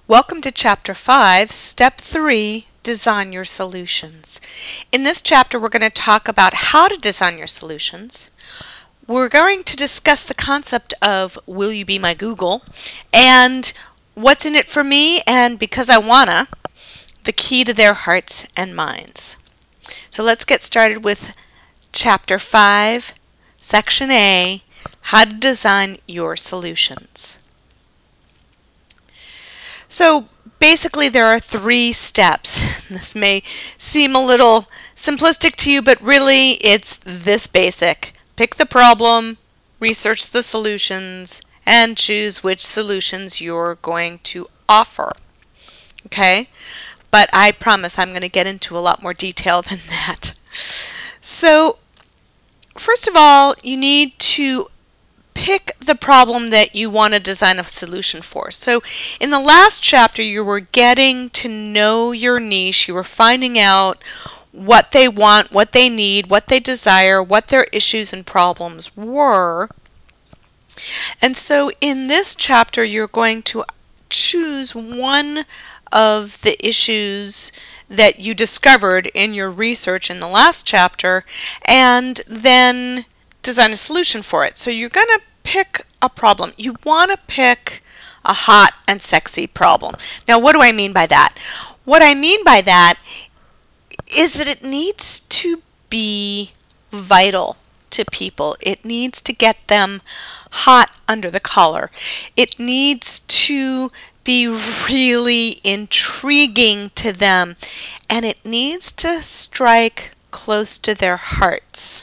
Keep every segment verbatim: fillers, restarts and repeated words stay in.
Welcome to Chapter five, Step three, Design Your Solutions. In this chapter, we're going to talk about how to design your solutions. We're going to discuss the concept of Will You Be My Google and what's in it for me and because I wanna, the key to their hearts and minds. So let's get started with Chapter five, Section A, How to Design Your Solutions. So basically there are three steps. This may seem a little simplistic to you, but really it's this basic. Pick the problem, research the solutions, and choose which solutions you're going to offer. Okay? But I promise I'm going to get into a lot more detail than that. So first of all, you need to pick the problem that you want to design a solution for. So in the last chapter, you were getting to know your niche. You were finding out what they want, what they need, what they desire, what their issues and problems were. And so in this chapter, you're going to choose one of the issues that you discovered in your research in the last chapter and then design a solution for it. So you're going to pick a problem. You want to pick a hot and sexy problem. Now, what do I mean by that? What I mean by that is that it needs to be vital to people. It needs to get them hot under the collar. It needs to be really intriguing to them, and it needs to strike close to their hearts.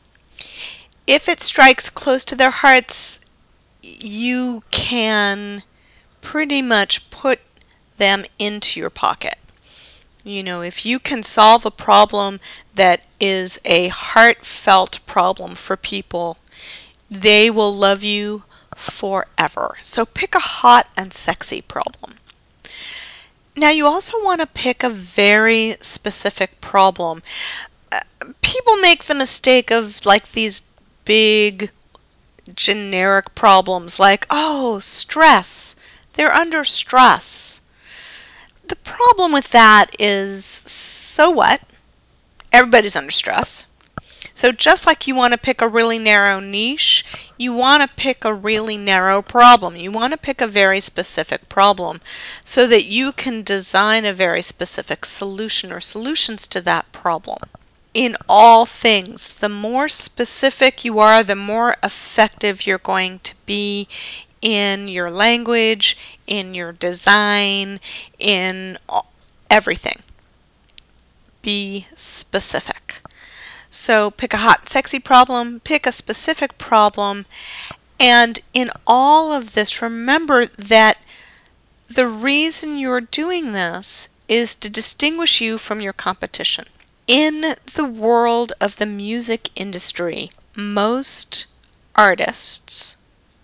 If it strikes close to their hearts, you can pretty much put them into your pocket. You know, if you can solve a problem that is a heartfelt problem for people, they will love you forever. So pick a hot and sexy problem. Now you also want to pick a very specific problem. Uh, people make the mistake of like these big generic problems like, oh, stress. They're under stress. The problem with that is, so what? Everybody's under stress. So just like you want to pick a really narrow niche, you want to pick a really narrow problem. You want to pick a very specific problem so that you can design a very specific solution or solutions to that problem. In all things, the more specific you are, the more effective you're going to be in your language, in your design, in everything. Be specific. So pick a hot and sexy problem, pick a specific problem, and in all of this, remember that the reason you're doing this is to distinguish you from your competition. In the world of the music industry, most artists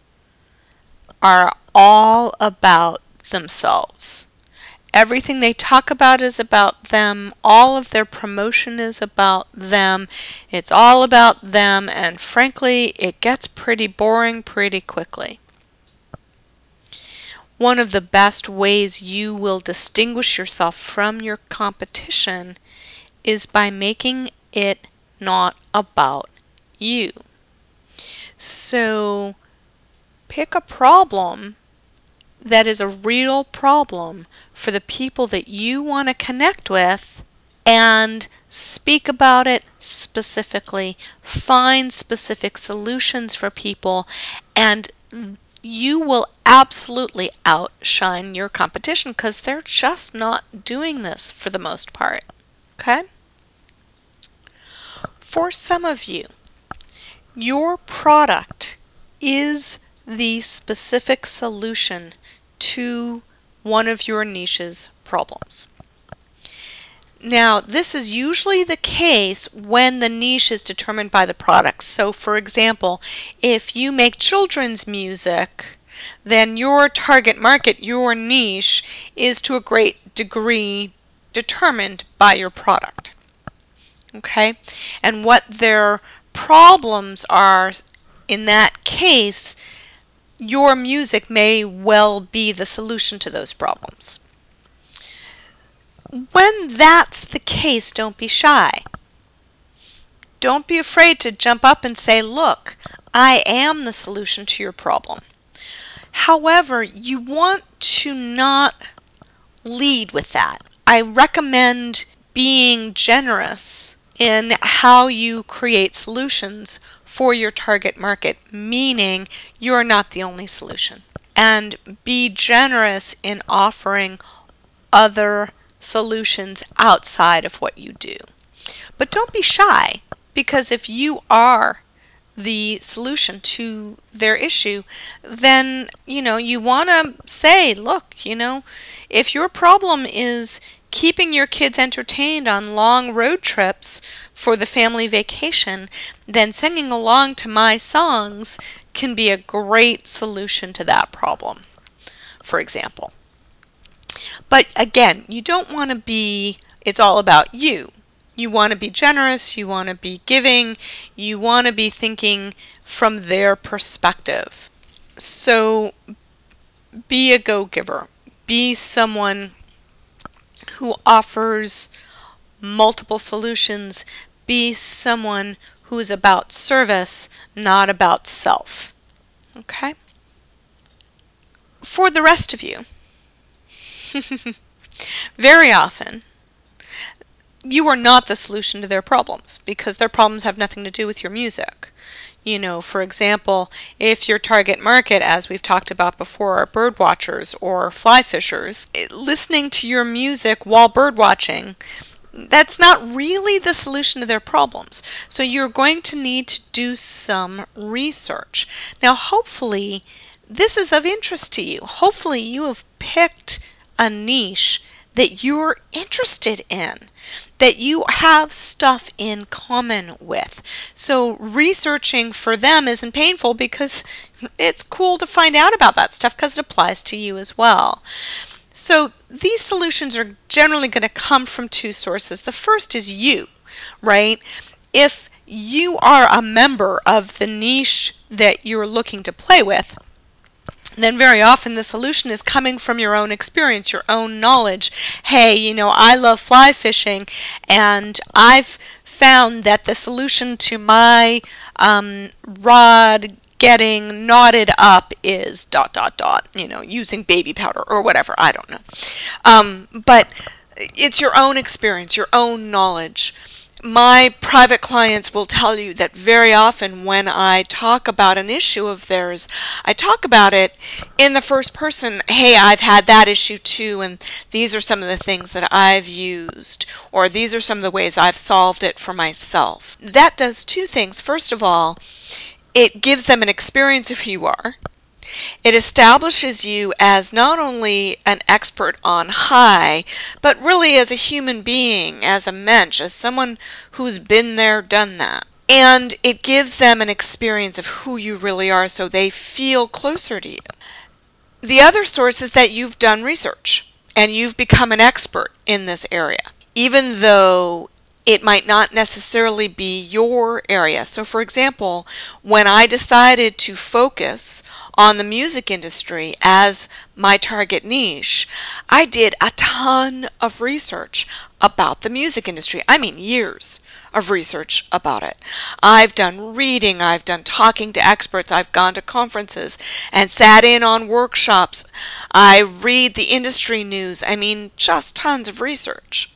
are all about themselves. Everything they talk about is about them. All of their promotion is about them. It's all about them, and frankly, it gets pretty boring pretty quickly. One of the best ways you will distinguish yourself from your competition is by making it not about you. So pick a problem that is a real problem for the people that you want to connect with and speak about it specifically. Find specific solutions for people, and you will absolutely outshine your competition because they're just not doing this for the most part. Okay? For some of you, your product is the specific solution to one of your niche's problems. Now, this is usually the case when the niche is determined by the product. So, for example, if you make children's music, then your target market, your niche, is to a great degree determined by your product. Okay? And what their problems are in that case your music may well be the solution to those problems. When that's the case, don't be shy. Don't be afraid to jump up and say, look, I am the solution to your problem. However, you want to not lead with that. I recommend being generous in how you create solutions for your target market, meaning you're not the only solution. And be generous in offering other solutions outside of what you do. But don't be shy, because if you are the solution to their issue, then, you know, you want to say, look, you know, if your problem is keeping your kids entertained on long road trips for the family vacation, then singing along to my songs can be a great solution to that problem, for example. But again, you don't want to be, it's all about you. You want to be generous, you want to be giving, you want to be thinking from their perspective. So be a go-giver. Be someone who offers multiple solutions. Be someone who is about service, not about self. Okay? For the rest of you, very often, you are not the solution to their problems, because their problems have nothing to do with your music. You know, for example, if your target market, as we've talked about before, are bird watchers or fly fishers, listening to your music while bird watching, that's not really the solution to their problems. So you're going to need to do some research. Now, hopefully, this is of interest to you. Hopefully, you have picked a niche that you're interested in, that you have stuff in common with. So researching for them isn't painful, because it's cool to find out about that stuff because it applies to you as well. So these solutions are generally going to come from two sources. The first is you, right? If you are a member of the niche that you're looking to play with, then very often the solution is coming from your own experience, your own knowledge. Hey, you know, I love fly fishing, and I've found that the solution to my um, rod getting knotted up is dot, dot, dot, you know, using baby powder or whatever. I don't know. Um, but it's your own experience, your own knowledge. My private clients will tell you that very often when I talk about an issue of theirs, I talk about it in the first person. Hey, I've had that issue too, and these are some of the things that I've used, or these are some of the ways I've solved it for myself. That does two things. First of all, it gives them an experience of who you are. It establishes you as not only an expert on high, but really as a human being, as a mensch, as someone who's been there, done that. And it gives them an experience of who you really are, so they feel closer to you. The other source is that you've done research and you've become an expert in this area, even though it might not necessarily be your area. So for example, when I decided to focus on the music industry as my target niche, I did a ton of research about the music industry. I mean years of research about it. I've done reading, I've done talking to experts, I've gone to conferences and sat in on workshops. I read the industry news. I mean, just tons of research.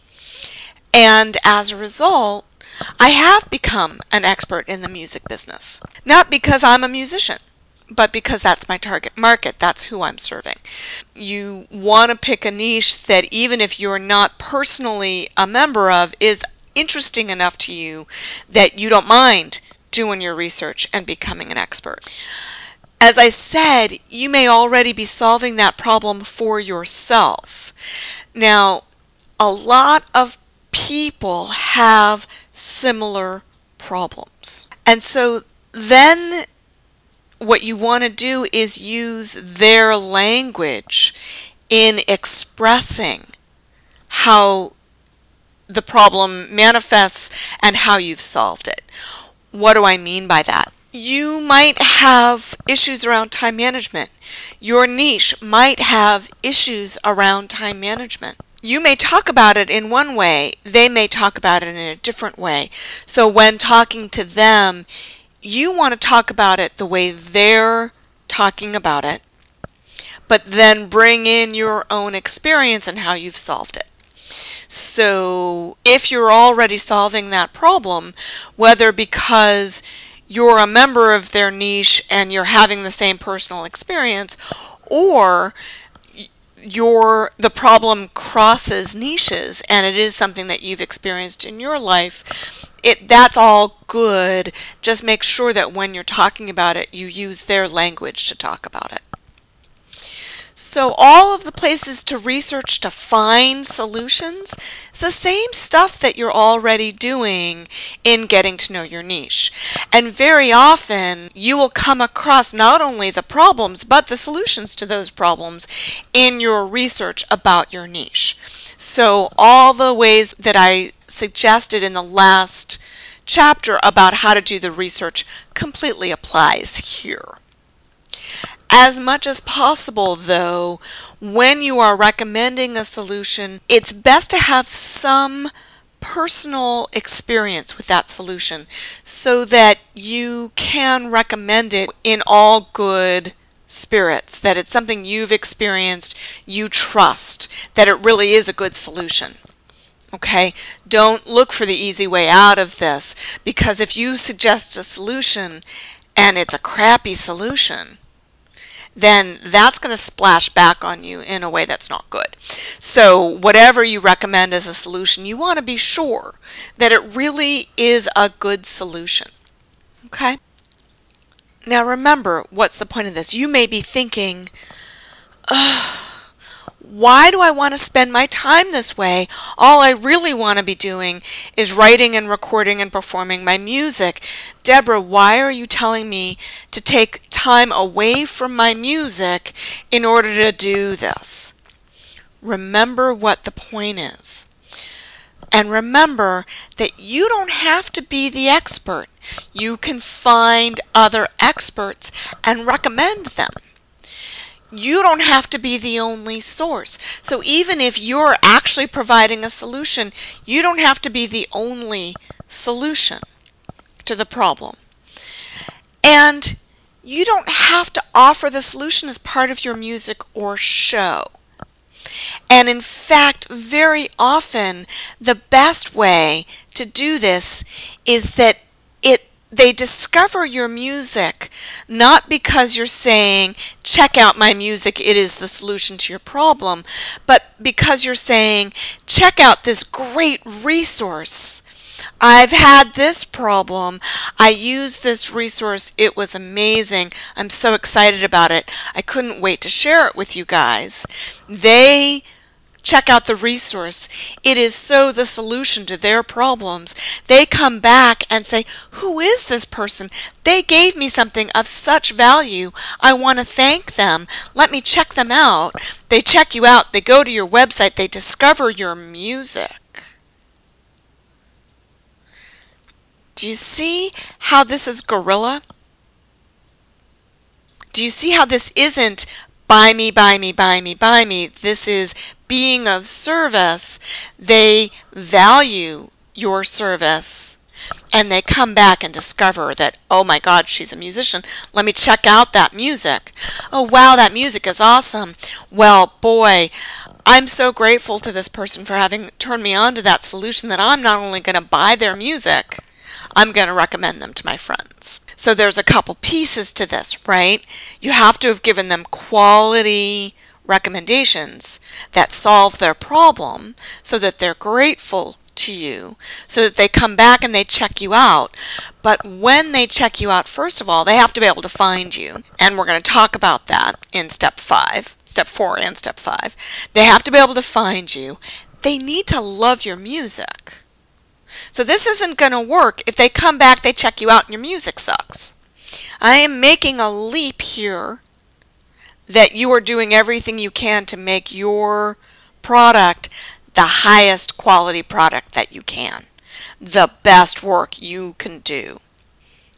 And as a result, I have become an expert in the music business. Not because I'm a musician, but because that's my target market. That's who I'm serving. You want to pick a niche that, even if you're not personally a member of, is interesting enough to you that you don't mind doing your research and becoming an expert. As I said, you may already be solving that problem for yourself. Now, a lot of people have similar problems. And so then what you want to do is use their language in expressing how the problem manifests and how you've solved it. What do I mean by that? You might have issues around time management. Your niche might have issues around time management. You may talk about it in one way, they may talk about it in a different way. So when talking to them, you want to talk about it the way they're talking about it, but then bring in your own experience and how you've solved it. So if you're already solving that problem, whether because you're a member of their niche and you're having the same personal experience, or your the problem crosses niches and it is something that you've experienced in your life, it that's all good. Just make sure that when you're talking about it, you use their language to talk about it. So all of the places to research to find solutions is the same stuff that you're already doing in getting to know your niche. And very often you will come across not only the problems but the solutions to those problems in your research about your niche. So all the ways that I suggested in the last chapter about how to do the research completely applies here. As much as possible, though, when you are recommending a solution, it's best to have some personal experience with that solution so that you can recommend it in all good spirits, that it's something you've experienced, you trust, that it really is a good solution. Okay? Don't look for the easy way out of this, because if you suggest a solution and it's a crappy solution, then that's going to splash back on you in a way that's not good. So whatever you recommend as a solution, you want to be sure that it really is a good solution. Okay? Now remember, what's the point of this? You may be thinking, ugh, why do I want to spend my time this way? All I really want to be doing is writing and recording and performing my music. Deborah, why are you telling me to take time away from my music in order to do this? Remember what the point is. And remember that you don't have to be the expert. You can find other experts and recommend them. You don't have to be the only source. So even if you're actually providing a solution, you don't have to be the only solution to the problem. And you don't have to offer the solution as part of your music or show. And in fact, very often, the best way to do this is that it they discover your music not because you're saying, check out my music, it is the solution to your problem, but because you're saying, check out this great resource. I've had this problem. I used this resource. It was amazing. I'm so excited about it. I couldn't wait to share it with you guys. They check out the resource. It is so the solution to their problems. They come back and say, who is this person? They gave me something of such value. I want to thank them. Let me check them out. They check you out. They go to your website. They discover your music. Do you see how this is guerrilla? Do you see how this isn't buy me, buy me, buy me, buy me? This is being of service. They value your service and they come back and discover that, oh my God, she's a musician. Let me check out that music. Oh wow, that music is awesome. Well, boy, I'm so grateful to this person for having turned me on to that solution that I'm not only going to buy their music, I'm going to recommend them to my friends. So there's a couple pieces to this, right? You have to have given them quality recommendations that solve their problem so that they're grateful to you, so that they come back and they check you out. But when they check you out, first of all, they have to be able to find you. And we're going to talk about that in step five, step four and step five. They have to be able to find you. They need to love your music. So this isn't going to work if they come back, they check you out, and your music sucks. I am making a leap here that you are doing everything you can to make your product the highest quality product that you can, the best work you can do.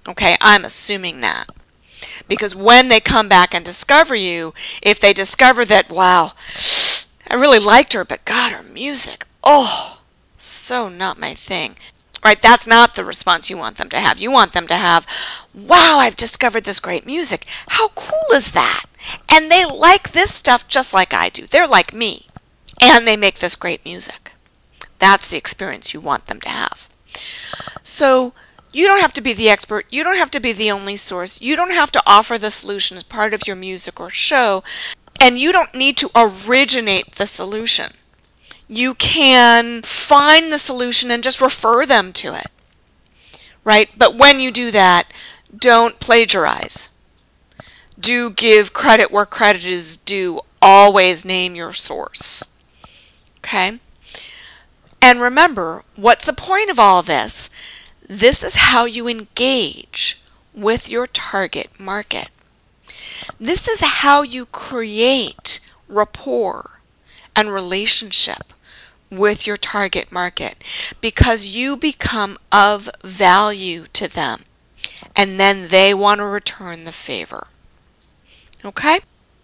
Okay, I'm assuming that. Because when they come back and discover you, if they discover that, wow, I really liked her, but God, her music, oh, so not my thing. Right? That's not the response you want them to have. You want them to have, wow, I've discovered this great music. How cool is that? And they like this stuff just like I do. They're like me. And they make this great music. That's the experience you want them to have. So you don't have to be the expert. You don't have to be the only source. You don't have to offer the solution as part of your music or show. And you don't need to originate the solution. You can find the solution and just refer them to it. Right? But when you do that, don't plagiarize. Do give credit where credit is due. Always name your source. Okay? And remember, what's the point of all this? This is how you engage with your target market. This is how you create rapport and relationship with your target market, because you become of value to them, and then they want to return the favor. Okay?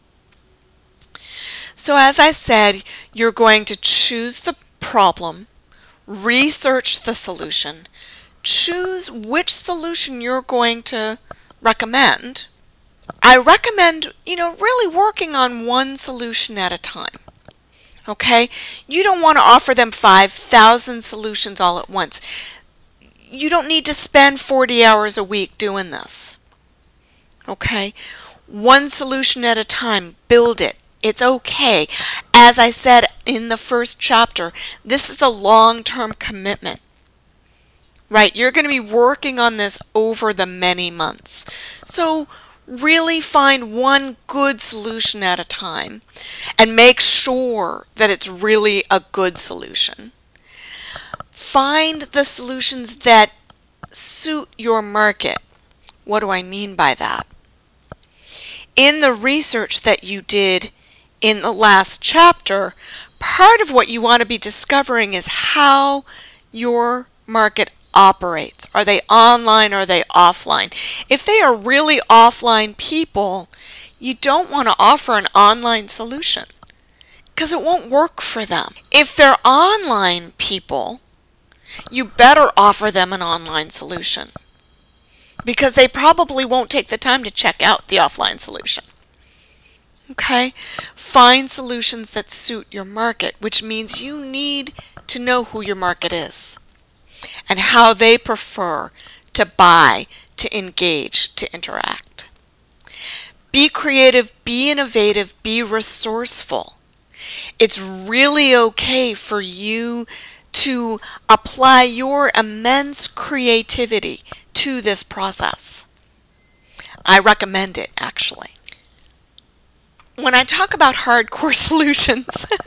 So as I said, you're going to choose the problem, research the solution, choose which solution you're going to recommend. I recommend, you know, really working on one solution at a time. Okay? You don't want to offer them five thousand solutions all at once. You don't need to spend forty hours a week doing this. Okay? One solution at a time. Build it. It's okay. As I said in the first chapter, this is a long-term commitment. Right? You're going to be working on this over the many months. So really find one good solution at a time and make sure that it's really a good solution. Find the solutions that suit your market. What do I mean by that? In the research that you did in the last chapter, part of what you want to be discovering is how your market operates. Are they online or are they offline? If they are really offline people, you don't want to offer an online solution because it won't work for them. If they're online people, you better offer them an online solution because they probably won't take the time to check out the offline solution. Okay? Find solutions that suit your market, which means you need to know who your market is and how they prefer to buy, to engage, to interact. Be creative, be innovative, be resourceful. It's really okay for you to apply your immense creativity to this process. I recommend it, actually. When I talk about hardcore solutions,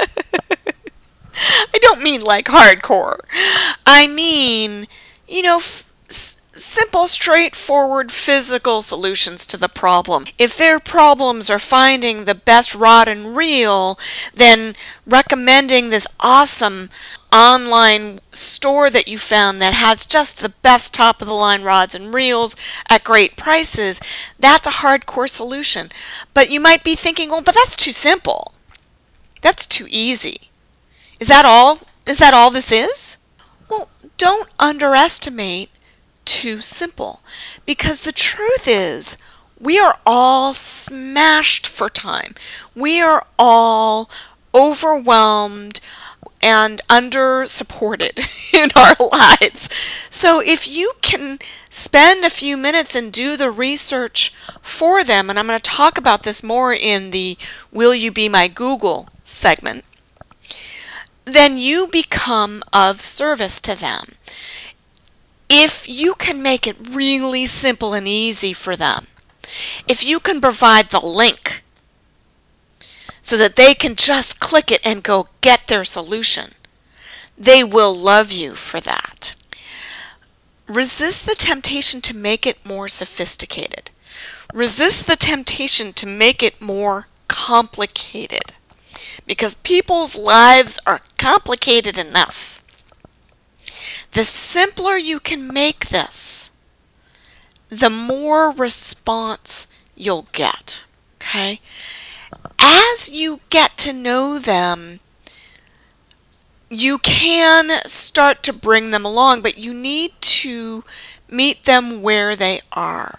I don't mean like hardcore. I mean, you know, f- s- simple, straightforward physical solutions to the problem. If their problems are finding the best rod and reel, then recommending this awesome online store that you found that has just the best top of the line rods and reels at great prices, that's a hardcore solution. But you might be thinking, oh, but that's too simple. That's too easy. Is that all? Is that all this is? Well, don't underestimate too simple, because the truth is we are all smashed for time. We are all overwhelmed and under supported in our lives. So if you can spend a few minutes and do the research for them, and I'm going to talk about this more in the Will You Be My Google segment, then you become of service to them. If you can make it really simple and easy for them, if you can provide the link so that they can just click it and go get their solution, they will love you for that. Resist the temptation to make it more sophisticated. Resist the temptation to make it more complicated, because people's lives are complicated enough. The simpler you can make this, the more response you'll get. Okay? As you get to know them, you can start to bring them along, but you need to meet them where they are.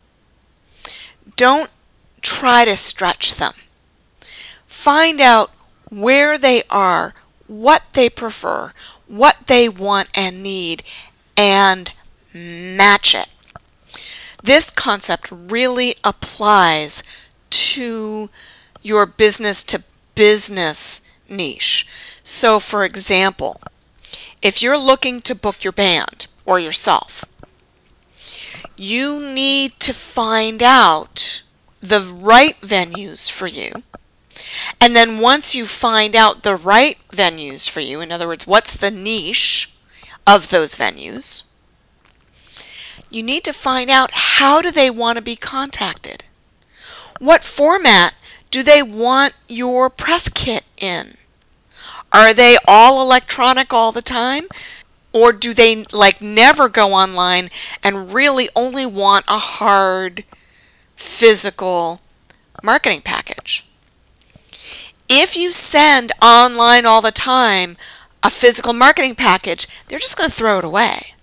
Don't try to stretch them. Find out where they are, what they prefer, what they want and need, and match it. This concept really applies to your business to business niche. So for example, if you're looking to book your band or yourself, you need to find out the right venues for you. And then once you find out the right venues for you, in other words, what's the niche of those venues, you need to find out how do they want to be contacted. What format do they want your press kit in? Are they all electronic all the time? Or do they like never go online and really only want a hard physical marketing package? If you send online all the time a physical marketing package, they're just going to throw it away.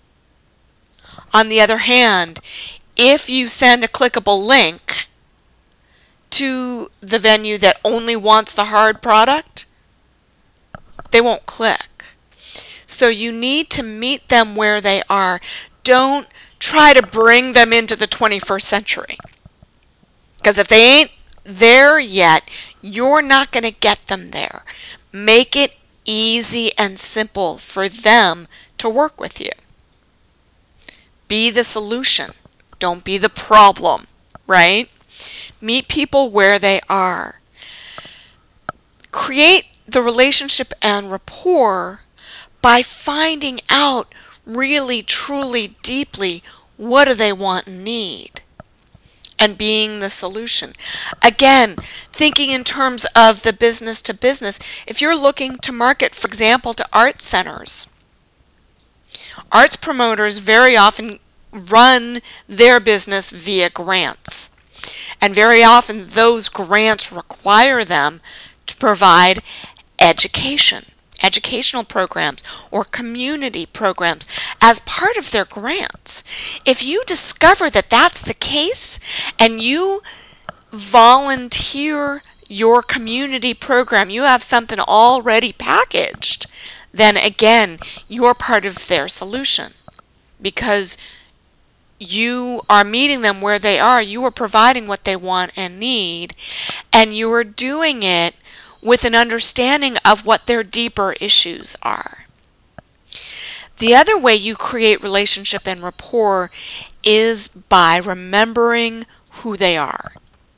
On the other hand, if you send a clickable link to the venue that only wants the hard product, they won't click. So you need to meet them where they are. Don't try to bring them into the twenty-first century. Because if they ain't there yet, you're not going to get them there. Make it easy and simple for them to work with you. Be the solution. Don't be the problem, right? Meet people where they are. Create the relationship and rapport by finding out really, truly, deeply what do they want and need, and being the solution. Again, thinking in terms of the business to business, if you're looking to market, for example, to art centers, arts promoters very often run their business via grants. And very often those grants require them to provide education, educational programs, or community programs as part of their grants. If you discover that that's the case and you volunteer your community program, you have something already packaged, then again, you're part of their solution because you are meeting them where they are. You are providing what they want and need, and you are doing it with an understanding of what their deeper issues are. The other way you create relationship and rapport is by remembering who they are.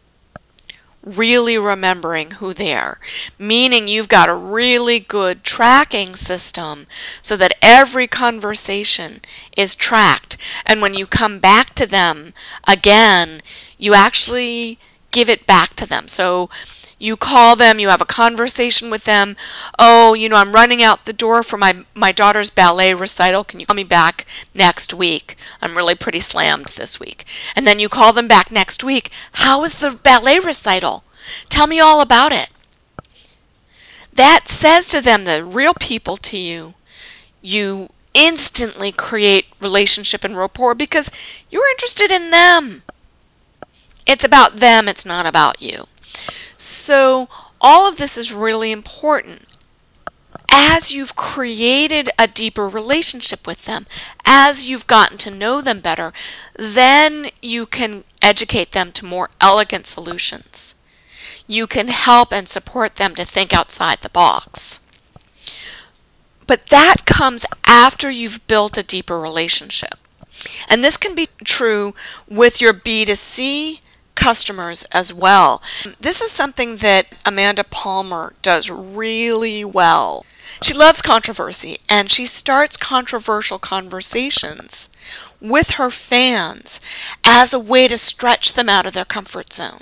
Really remembering who they are, meaning you've got a really good tracking system so that every conversation is tracked, and when you come back to them again, you actually give it back to them. So you call them, you have a conversation with them. Oh, you know, I'm running out the door for my, my daughter's ballet recital. Can you call me back next week? I'm really pretty slammed this week. And then you call them back next week. How is the ballet recital? Tell me all about it. That says to them, the real people to you, you instantly create relationship and rapport because you're interested in them. It's about them, it's not about you. So all of this is really important. As you've created a deeper relationship with them, as you've gotten to know them better, then you can educate them to more elegant solutions. You can help and support them to think outside the box. But that comes after you've built a deeper relationship. And this can be true with your B two C customers as well. This is something that Amanda Palmer does really well. She loves controversy, and she starts controversial conversations with her fans as a way to stretch them out of their comfort zone,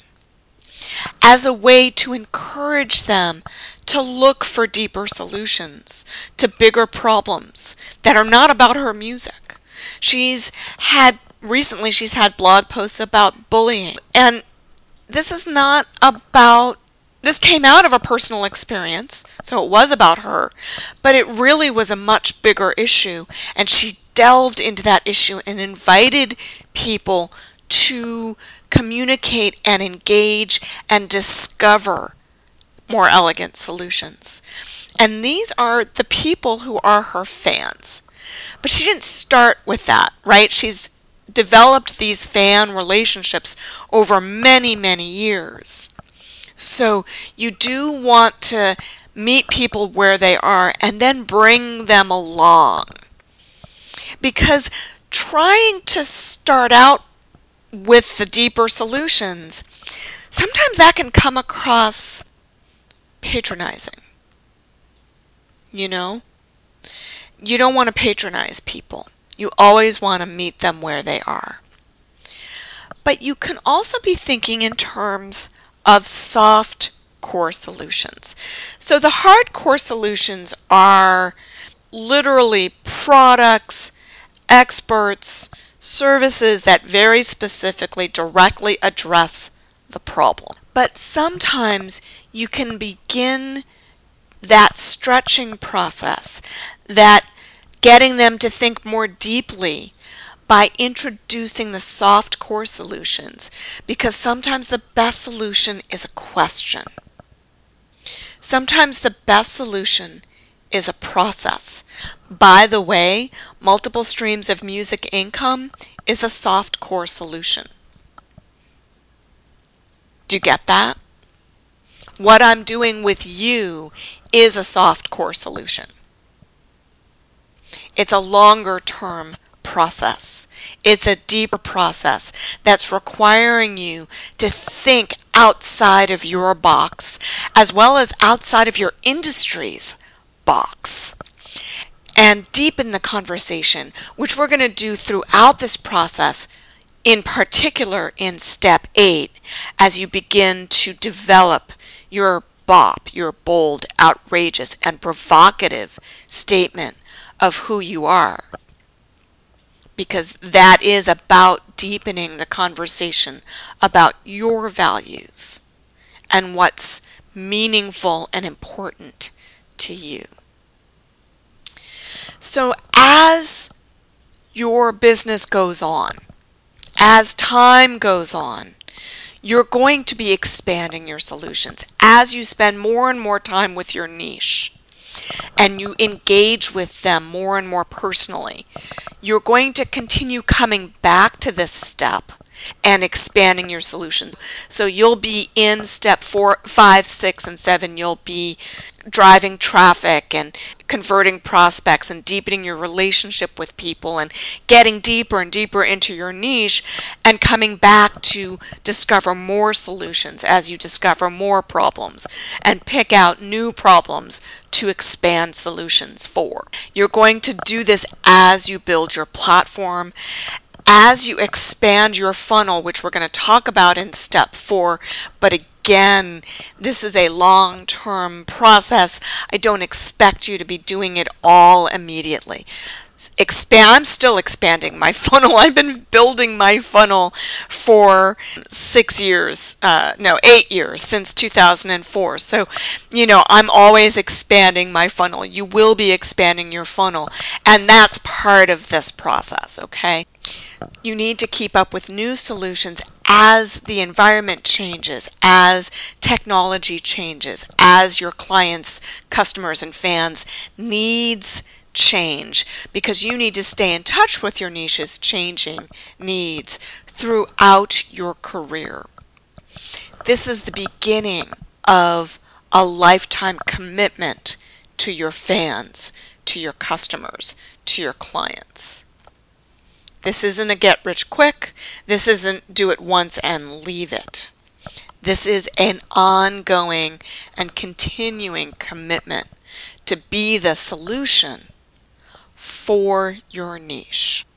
as a way to encourage them to look for deeper solutions to bigger problems that are not about her music. She's had recently she's had blog posts about bullying. And this is not about, this came out of a personal experience, so it was about her, but it really was a much bigger issue. And she delved into that issue and invited people to communicate and engage and discover more elegant solutions. And these are the people who are her fans. But she didn't start with that, right? She's developed these fan relationships over many, many years. So you do want to meet people where they are and then bring them along. Because trying to start out with the deeper solutions, sometimes that can come across patronizing. You know? You don't want to patronize people. You always want to meet them where they are. But you can also be thinking in terms of soft core solutions. So the hard core solutions are literally products, experts, services that very specifically directly address the problem. But sometimes you can begin that stretching process, that getting them to think more deeply by introducing the soft core solutions, because sometimes the best solution is a question. Sometimes the best solution is a process. By the way, multiple streams of music income is a soft core solution. Do you get that? What I'm doing with you is a soft core solution. It's a longer term process. It's a deeper process that's requiring you to think outside of your box as well as outside of your industry's box and deepen the conversation, which we're going to do throughout this process, in particular in step eight, as you begin to develop your B O P, your bold, outrageous, and provocative statement of who you are. Because that is about deepening the conversation about your values and what's meaningful and important to you. So as your business goes on, as time goes on, you're going to be expanding your solutions as you spend more and more time with your niche and you engage with them more and more personally. You're going to continue coming back to this step and expanding your solutions. So you'll be in step four, five, six, and seven. You'll be driving traffic and converting prospects and deepening your relationship with people and getting deeper and deeper into your niche and coming back to discover more solutions as you discover more problems and pick out new problems to expand solutions for. You're going to do this as you build your platform, as you expand your funnel, which we're going to talk about in step four. But again, this is a long-term process. I don't expect you to be doing it all immediately. Expand. I'm still expanding my funnel. I've been building my funnel for six years, uh, no, eight years, since two thousand four. So, you know, I'm always expanding my funnel. You will be expanding your funnel, and that's part of this process, okay? You need to keep up with new solutions as the environment changes, as technology changes, as your clients, customers, and fans' needs change, because you need to stay in touch with your niche's changing needs throughout your career. This is the beginning of a lifetime commitment to your fans, to your customers, to your clients. This isn't a get rich quick. This isn't do it once and leave it. This is an ongoing and continuing commitment to be the solution for your niche.